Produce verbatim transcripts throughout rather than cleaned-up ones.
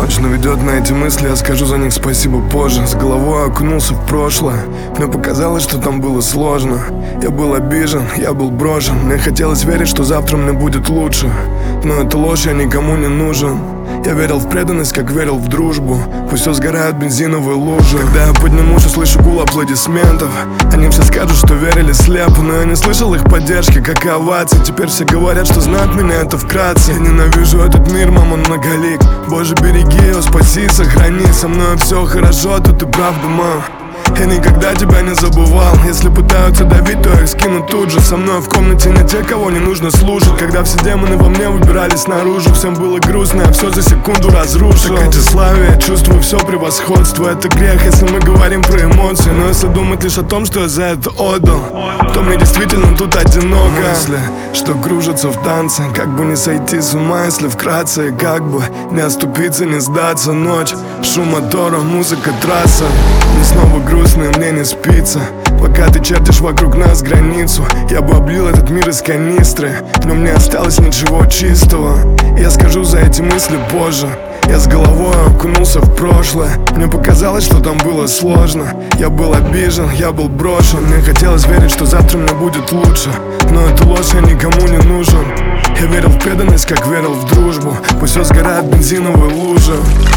точно ведет на эти мысли, я скажу за них спасибо позже. С головой окунулся в прошлое, мне показалось, что там было сложно. Я был обижен, я был брошен, мне хотелось верить, что завтра мне будет лучше. Но эта ложь, я никому не нужен. Я верил в преданность, как верил в дружбу. Пусть все сгорают бензиновые лужи. Когда я поднимусь, услышу гул аплодисментов. Они все скажут, что верили слепо, но я не слышал их поддержки, как и оваций. Теперь все говорят, что знают меня, это вкратце. Я ненавижу этот мир, мама, многолик. Боже, береги его, спаси, сохрани. Со мной все хорошо, тут и правда, мам. Я никогда тебя не забывал. Если пытаются давить, то я их скину тут же. Со мной в комнате не те, кого не нужно слушать. Когда все демоны во мне выбирались наружу, всем было грустно, я все за секунду разрушил. Такое тщеславие, чувствую все превосходство. Это грех, если мы говорим про эмоции. Но если думать лишь о том, что я за это отдал, то мне действительно тут одиноко. Мысли, что кружатся в танце, как бы не сойти с ума, если вкратце. Как бы не оступиться, не сдаться. Ночь, шум мотора, музыка, трасса. Мне снова грустно, и мне не спится. Пока ты чертишь вокруг нас границу, я бы облил этот мир из канистры, но мне осталось ничего чистого. Я скажу за эти мысли позже. Я с головой окунулся в прошлое. Мне показалось, что там было сложно. Я был обижен, я был брошен. Мне хотелось верить, что завтра мне будет лучше. Но эту ложь я никому не нужен. Я верил в преданность, как верил в дружбу. Пусть все сгорают бензиновые лужи.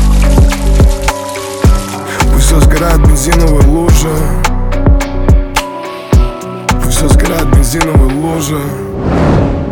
Пусть все сгорают бензиновые лужи. Пусть все сгорают бензиновые лужи.